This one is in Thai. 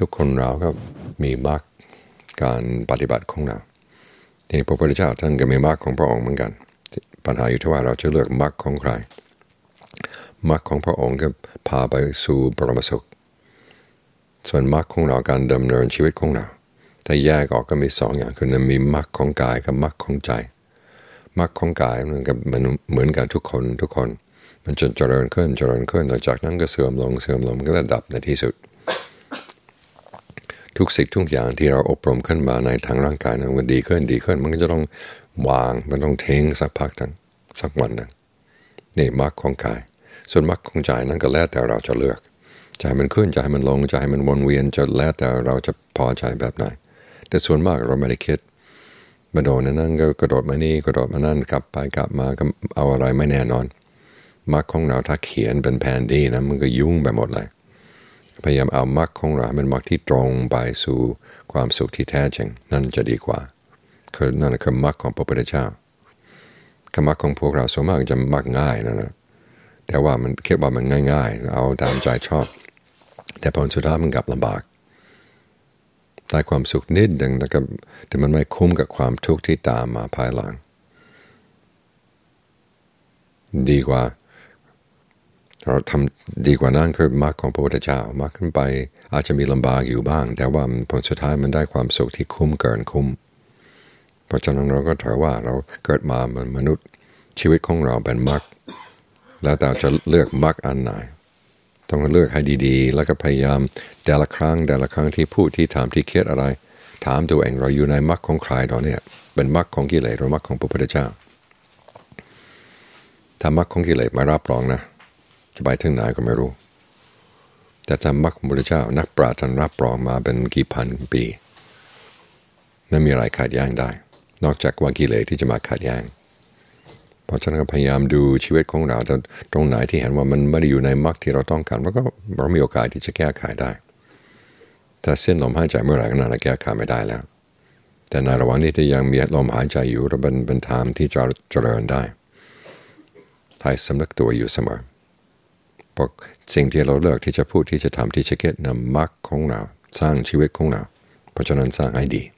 ทุกคนเราก็มีมรรคการปฏิบัติของเราทีนี้พระพุทธเจ้าท่านก็มีมรรคของพระองค์เหมือนกันปัญหาอยู่ที่ว่าเราจะเลือกมรรคของใครมรรคของพระองค์ก็พาไปสู่ปรมาสุขส่วนมรรคของเราการดำเนินชีวิตของเราถ้าแยกออกก็มี2 อย่างคือมีมรรคของกายกับมรรคของใจมรรคของกายมันเหมือนกันทุกคนมันจะเจริญขึ้นแล้วจากนั้นก็เสื่อมลงมันก็จะดับในที่สุดทุกสิ่งทุกอย่างที่เราอบรมขึ้นมาในทางร่างกายนั้นมันดีขึ้นมันก็จะต้องวางมันต้องทิ้งสักพักนึงสักวันนึงนี่มรรคของกายส่วนมรรคของใจนั้นก็แล้วแต่เราจะเลือกจะให้มันขึ้นจะให้มันลงจะให้มันวนเวียนจะแล้วแต่เราจะพอใจแบบไหนแต่ส่วนมากเราไม่ได้คิดมาโดนนั่นก็กระโดดมานี่กระโดดมานั่นกลับไปกลับมาก็เอาอะไรไม่แน่นอนมรรคของเราถ้าเขียนเป็นแผนที่นะมันก็ยุ่งไปหมดเลยพยายามเอามรรคของเราเป็นมรรคที่ตรงไปสู่ความสุขที่แท้จริงนั่นจะดีกว่านั่นคือมรรคของพระพุทธเจ้ามรรคของพวกเราส่วนมากจะมรรคง่ายนะแต่ว่ามันคิดว่ามันง่ายๆเอาตามใจชอบแต่ผลสุดท้ายมันกลับลำบากได้ความสุขนิดนึงแต่มันไม่คุ้มกับความทุกข์ที่ตามมาภายหลังดีกว่าเราทำดีกว่านั้นคือมรรคของพระพุทธเจ้ามรรคขึ้นไปอาจจะมีลำบากอยู่บ้างแต่ว่าผลสุดท้ายมันได้ความสุขที่คุ้มเกินคุ้มเพราะฉะนั้นเราก็ถือว่าเราเกิดมาเป็นมนุษย์ชีวิตของเราเป็นมรรคแล้วแต่จะเลือกมรรคอันไหนต้องเลือกให้ดีๆแล้วก็พยายามแต่ละครั้งที่พูดที่ถามที่คิดอะไรถามตัวเองเราอยู่ในมรรคของใครตอนนี้เป็นมรรคของกิเลสหรือมรรคของพระพุทธเจ้าถ้ามรรคของกิเลสไม่รับรองนะจะไปถึงไหนก็ไม่รู้แต่ถ้ามรรคของพระพุทธเจ้านักปราชญ์ท่านรับรองมาเป็นกี่พันปีไม่มีอะไรขัดแย้งได้นอกจากว่ากิเลสที่จะมาขัดแย้งเพราะฉะนั้นก็พยายามดูชีวิตของเราตรงไหนที่เห็นว่ามันไม่ได้อยู่ในมรรคที่เราต้องการแล้วก็เรามีโอกาสที่จะแก้ไขได้ถ้าสิ้นลมหายใจเมื่อไหร่ก็น่าจะแก้ไขไม่ได้แล้วแต่ในระหว่างนี้ที่ยังมีลมหายใจอยู่เราเป็นทางที่จะเจริญได้ให้สำนึกตัวอยู่เสมอเพราะสิ่งที่เราเลือกที่จะพูดที่จะทำที่จะคิดนำมรรคของเราสร้างชีวิตของเราเพราะฉะนั้นสร้างให้ดี